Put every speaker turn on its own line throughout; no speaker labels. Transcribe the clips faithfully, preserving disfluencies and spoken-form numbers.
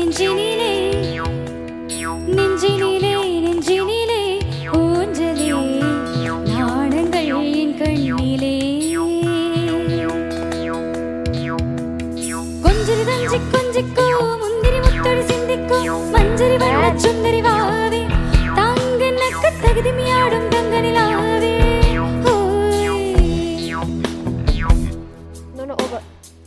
நெஞ்சினிலே நெஞ்சினிலே நெஞ்சினிலே ஊஞ்சலே நாணங்கள் என் கண்ணிலே கொஞ்சரி தஞ்சி கொஞ்சிக்கோ முந்திரி முத்தொடு சிந்திக்கோ மஞ்சரி வண்ண சுந்தரி வாவே தாங்க நக்க தகுதிமியாடும் தங்க நிலாவே
No, no, over.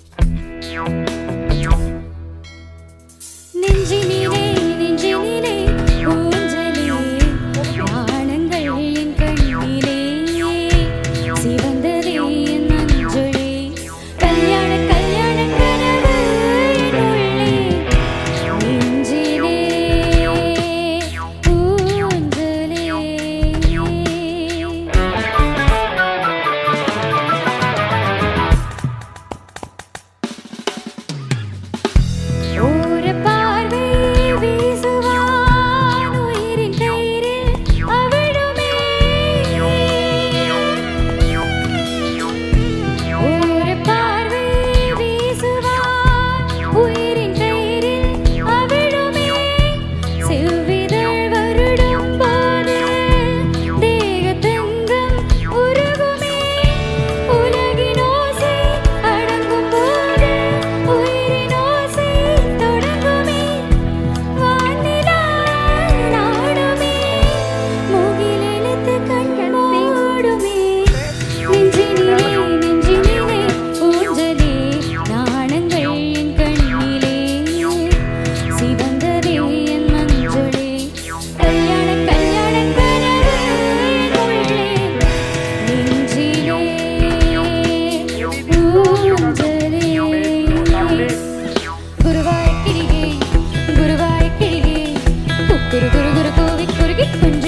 நெஞ்சினிலே நெஞ்சினிலே ஊஞ்சலே நாணங்கள் என் கண்ணிலே சிவந்ததே என் நெஞ்சுளே கல்யாண கல்யாண கனவு என் உள்ளே நெஞ்சிலே ஊஞ்சலே ஒரு பார்வை வீசுவான் உயிரின் கயிறில் அவிழுமே ஒரு பார்வை வீசுவான் உயிரின் கயிறில் அவிழுமே செவ்விதழ் வருடும் போது தேகத்தங்கம் உருகுமே உலகின் ஓசை அடங்கும் போது உயிரின் ஓசை தொடங்குமே வானிலா நாடுமே முகிலெழுத்து கண் மூடுமே நெஞ்சினிலே நெஞ்சினிலே ஊஞ்சலே நாணங்கள் என் கண்ணிலே சிவந்ததே என் மஞ்சுளே கல்யாண கல்யாண கனவு என் உள்ளே நெஞ்சிலே ஊஞ்சலே குருவாய் கிளியே குருவாய் கிளியே குரு குரு குரு கோவி குறுகி